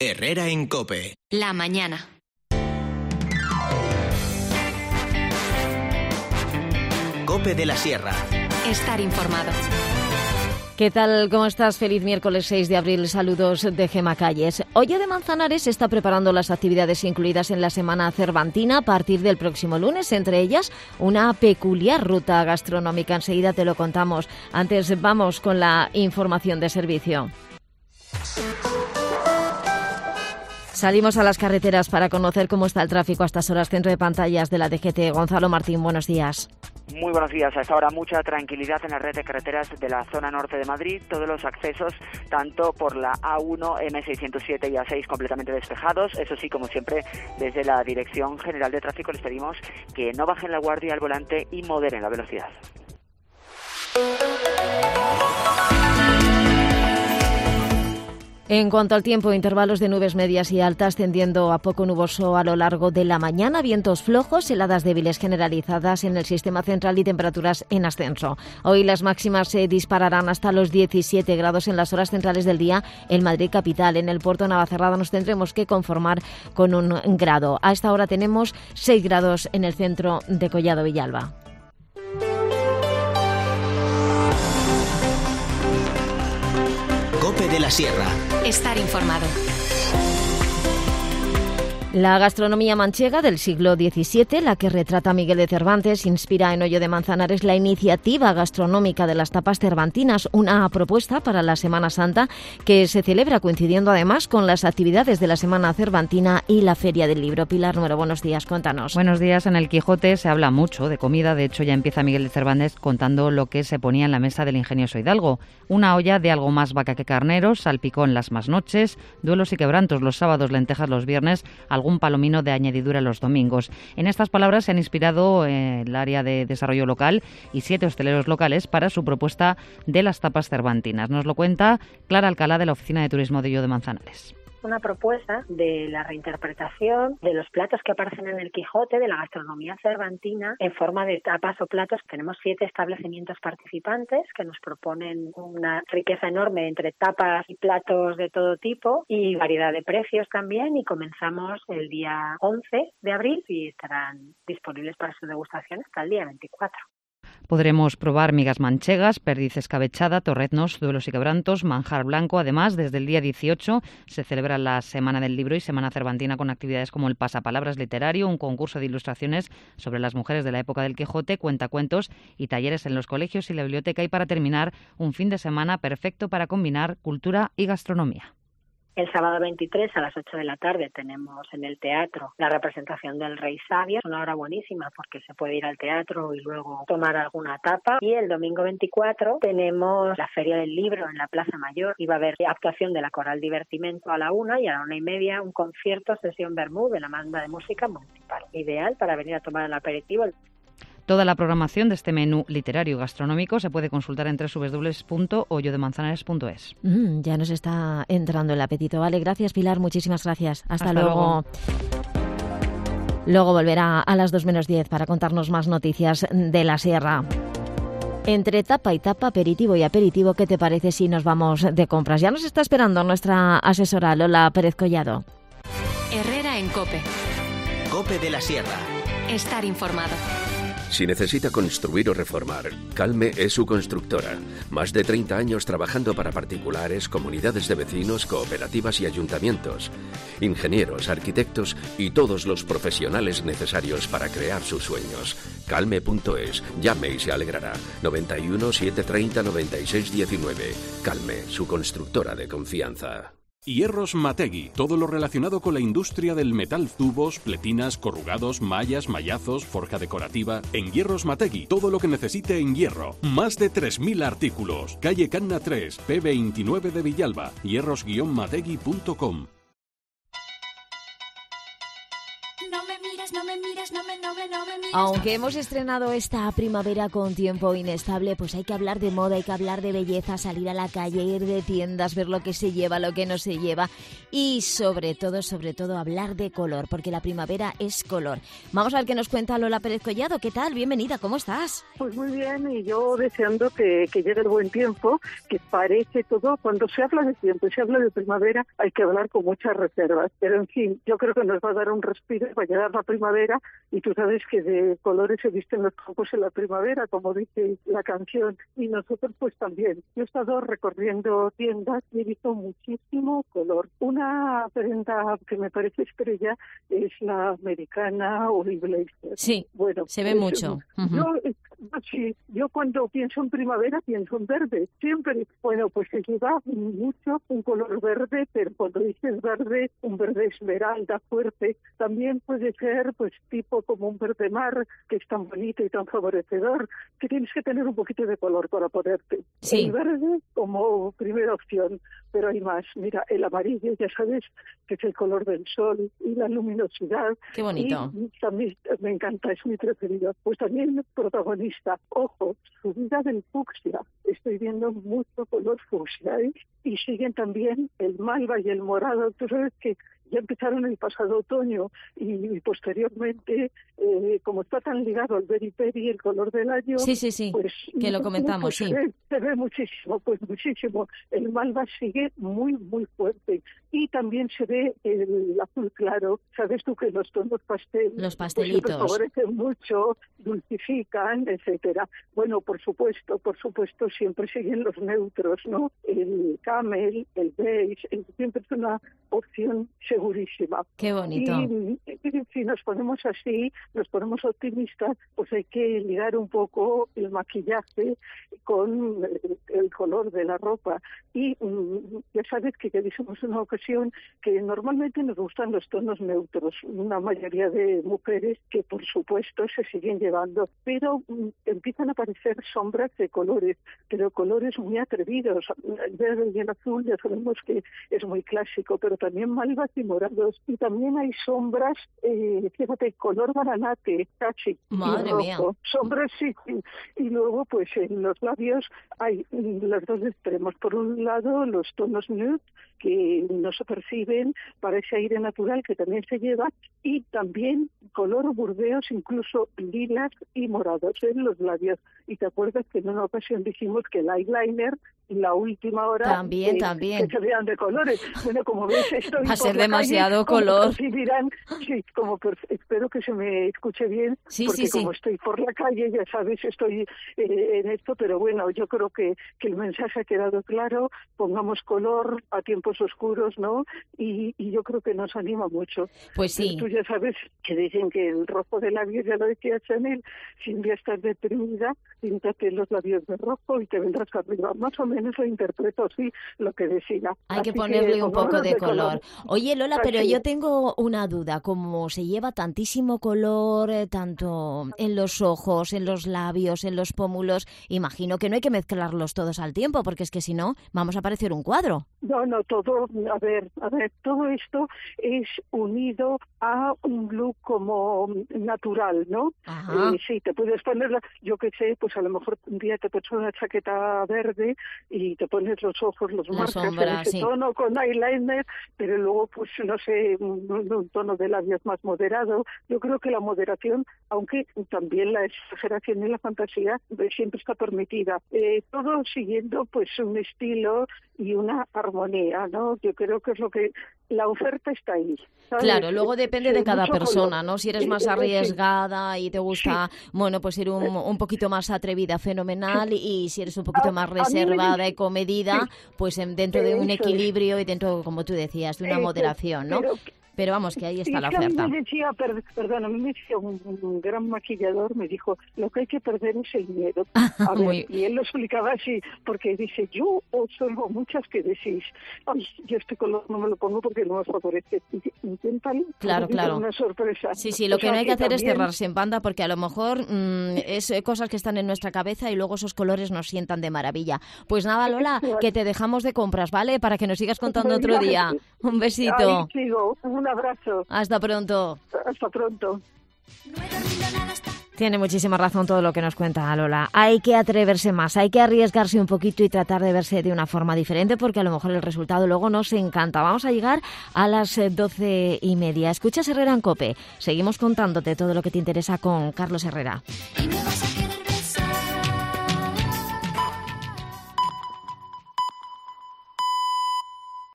Herrera en COPE. La mañana. COPE de la Sierra. Estar informado. ¿Qué tal? ¿Cómo estás? Feliz miércoles 6 de abril. Saludos de Gema Calles. Oyo de Manzanares está preparando las actividades incluidas en la Semana Cervantina a partir del próximo lunes, entre ellas una peculiar ruta gastronómica. Enseguida te lo contamos. Antes vamos con la información de servicio. Salimos a las carreteras para conocer cómo está el tráfico a estas horas. Centro de pantallas de la DGT. Gonzalo Martín, buenos días. Muy buenos días. A esta hora mucha tranquilidad en la red de carreteras de la zona norte de Madrid. Todos los accesos, tanto por la A1, M607 y A6 completamente despejados. Eso sí, como siempre, desde la Dirección General de Tráfico les pedimos que no bajen la guardia al volante y moderen la velocidad. En cuanto al tiempo, intervalos de nubes medias y altas tendiendo a poco nuboso a lo largo de la mañana, vientos flojos, heladas débiles generalizadas en el sistema central y temperaturas en ascenso. Hoy las máximas se dispararán hasta los 17 grados en las horas centrales del día en Madrid capital. En el puerto de Navacerrada nos tendremos que conformar con 1 grado. A esta hora tenemos 6 grados en el centro de Collado Villalba. COPE de la Sierra. Estar informado. La gastronomía manchega del siglo XVII, la que retrata Miguel de Cervantes, inspira en Oyo de Manzanares la iniciativa gastronómica de las tapas cervantinas, una propuesta para la Semana Santa que se celebra coincidiendo además con las actividades de la Semana Cervantina y la Feria del Libro. Pilar Número, buenos días, cuéntanos. Buenos días. En el Quijote se habla mucho de comida, de hecho ya empieza Miguel de Cervantes contando lo que se ponía en la mesa del ingenioso hidalgo. Una olla de algo más vaca que carneros, salpicón las más noches, duelos y quebrantos los sábados, lentejas los viernes, algún palomino de añadidura los domingos. En estas palabras se han inspirado el área de desarrollo local y 7 hosteleros locales para su propuesta de las tapas cervantinas. Nos lo cuenta Clara Alcalá de la Oficina de Turismo de Oyo de Manzanares. Una propuesta de la reinterpretación de los platos que aparecen en el Quijote, de la gastronomía cervantina, en forma de tapas o platos. Tenemos 7 establecimientos participantes que nos proponen una riqueza enorme entre tapas y platos de todo tipo y variedad de precios también, y comenzamos el día 11 de abril y estarán disponibles para su degustación hasta el día 24. Podremos probar migas manchegas, perdiz escabechada, torreznos, duelos y quebrantos, manjar blanco. Además, desde el día 18 se celebra la Semana del Libro y Semana Cervantina con actividades como el pasapalabras literario, un concurso de ilustraciones sobre las mujeres de la época del Quijote, cuentacuentos y talleres en los colegios y la biblioteca. Y para terminar, un fin de semana perfecto para combinar cultura y gastronomía. El sábado 23 a las 8 de la tarde tenemos en el teatro la representación del Rey Sabio. Es una hora buenísima porque se puede ir al teatro y luego tomar alguna tapa. Y el domingo 24 tenemos la Feria del Libro en la Plaza Mayor y va a haber actuación de la Coral Divertimento a la 1 y a la 1:30 un concierto sesión Bermú de la banda de música municipal. Ideal para venir a tomar el aperitivo. Toda la programación de este menú literario y gastronómico se puede consultar en www.oyodemanzanares.es. Ya nos está entrando el apetito. Vale, gracias Pilar, muchísimas gracias. Hasta luego. Luego volverá a las 2:10 para contarnos más noticias de la Sierra. Entre tapa y tapa, aperitivo y aperitivo, ¿qué te parece si nos vamos de compras? Ya nos está esperando nuestra asesora Lola Pérez Collado. Herrera en COPE. COPE de la Sierra. Estar informado. Si necesita construir o reformar, Calme es su constructora. Más de 30 años trabajando para particulares, comunidades de vecinos, cooperativas y ayuntamientos. Ingenieros, arquitectos y todos los profesionales necesarios para crear sus sueños. Calme.es. Llame y se alegrará. 91 730 96 19. Calme, su constructora de confianza. Hierros Mategui, todo lo relacionado con la industria del metal, tubos, pletinas, corrugados, mallas, mallazos, forja decorativa. En Hierros Mategui, todo lo que necesite en hierro. Más de 3.000 artículos. Calle Canna 3, P29 de Villalba. hierros-mategui.com. No me mires, Aunque hemos estrenado esta primavera con tiempo inestable, pues hay que hablar de moda, hay que hablar de belleza, salir a la calle, ir de tiendas, ver lo que se lleva, lo que no se lleva y sobre todo hablar de color, porque la primavera es color. Vamos a ver qué nos cuenta Lola Pérez Collado. ¿Qué tal? Bienvenida, ¿cómo estás? Pues muy bien, y yo deseando que llegue el buen tiempo, que parece todo, cuando se habla de tiempo y se habla de primavera, hay que hablar con muchas reservas, pero en fin, yo creo que nos va a dar un respiro, va a llegar la primavera, y tú sabes que de colores se visten los campos en la primavera, como dice la canción, y nosotros pues también. Yo he estado recorriendo tiendas y he visto muchísimo color. Una prenda que me parece estrella es la americana Olive Blazer. Sí, bueno, se ve mucho. Yo cuando pienso en primavera pienso en verde, siempre. Bueno, pues se lleva mucho un color verde, pero cuando dices verde, un verde esmeralda fuerte, también puede ser pues tipo como un verde mar, que es tan bonito y tan favorecedor, que tienes que tener un poquito de color para ponerte. Sí. El verde como primera opción, pero hay más. Mira, el amarillo, ya sabes, que es el color del sol y la luminosidad. Qué bonito. Y también me encanta, es mi preferido. Pues también el protagonista, ojo, subida del fucsia. Estoy viendo mucho color fucsia, ¿eh? Y siguen también el malva y el morado. Tú sabes que ya empezaron el pasado otoño y posteriormente, como está tan ligado al beriperi, el color del año... Sí, pues, que lo comentamos, pues, sí. Se ve muchísimo, pues muchísimo. El malva sigue muy, muy fuerte. Y también se ve el azul claro. Sabes tú que los tonos pastel... Los pastelitos. Pues favorecen mucho, dulcifican, etcétera. Bueno, por supuesto, siempre siguen los neutros, ¿no? El camel, el beige, siempre es una opción segurísima. Qué bonito. Y si nos ponemos así, nos ponemos optimistas, pues hay que ligar un poco el maquillaje con el color de la ropa. Y ya sabes que ya dijimos en una ocasión que normalmente nos gustan los tonos neutros, una mayoría de mujeres que por supuesto se siguen llevando, pero empiezan a aparecer sombras de colores, pero colores muy atrevidos. El verde y el azul ya sabemos que es muy clásico, pero también malvas y morados, y también hay sombras, fíjate, color granate, casi, madre rojo. Mía. Sombras sí, y luego pues en los labios hay los dos extremos. Por un lado los tonos nude, que no se perciben para ese aire natural que también se lleva, y también color burdeos, incluso lilas y morados en los labios. Y te acuerdas que en una ocasión dijimos que el eyeliner, la última hora, también que se vean de colores. Bueno, como ves, estoy va a ser demasiado calle, color. Sí, espero que se me escuche bien, porque como estoy por la calle, ya sabes, estoy en esto, pero bueno, yo creo que el mensaje ha quedado claro. Pongamos color a tiempos oscuros, ¿no? Y yo creo que nos anima mucho. Pues sí. Tú ya sabes que dicen que el rojo de labios, ya lo decía Chanel, si un día estás deprimida, píntate los labios de rojo y te vendrás arriba. Más o menos lo interpreto así, lo que decía. Hay que ponerle un poco de color. Oye, Lola, pero yo tengo una duda. Como se lleva tantísimo color, tanto en los ojos, en los labios, en los pómulos, imagino que no hay que mezclarlos todos al tiempo, porque es que si no, vamos a parecer un cuadro. No, todo, a ver, todo esto es unido a un look como natural, ¿no? Sí, te puedes ponerla, yo qué sé, pues a lo mejor un día te pones una chaqueta verde y te pones los ojos, los marcas en ese tono con eyeliner, pero luego, pues no sé, un tono de labios más moderado. Yo creo que la moderación, aunque también la exageración y la fantasía, siempre está permitida. Todo siguiendo pues un estilo y una armonía, ¿no? Yo creo que es lo que la oferta está ahí, ¿sabes? Claro, luego depende de cada persona, ¿no? Si eres más arriesgada y te gusta, bueno, pues ir un poquito más atrevida, fenomenal, y si eres un poquito más reservada y comedida, pues dentro de un equilibrio y dentro, como tú decías, de una moderación, ¿no? Pero vamos, que ahí está la oferta. A mí me decía un gran maquillador, me dijo, lo que hay que perder es el miedo. A ver, y él lo explicaba así, porque dice, yo os oigo muchas que decís, ay, yo este color no me lo pongo porque no me favorece. Inténtalo. Claro. Una sorpresa. Sí, lo que no hay que hacer es cerrarse en banda, porque a lo mejor es cosas que están en nuestra cabeza y luego esos colores nos sientan de maravilla. Pues nada, Lola, que te dejamos de compras, ¿vale? Para que nos sigas contando otro día. Un besito. Ahí sigo. Un abrazo. Hasta pronto. Hasta pronto. Tiene muchísima razón todo lo que nos cuenta Lola. Hay que atreverse más, hay que arriesgarse un poquito y tratar de verse de una forma diferente, porque a lo mejor el resultado luego nos encanta. Vamos a llegar a las 12:30. Escuchas Herrera en COPE. Seguimos contándote todo lo que te interesa con Carlos Herrera.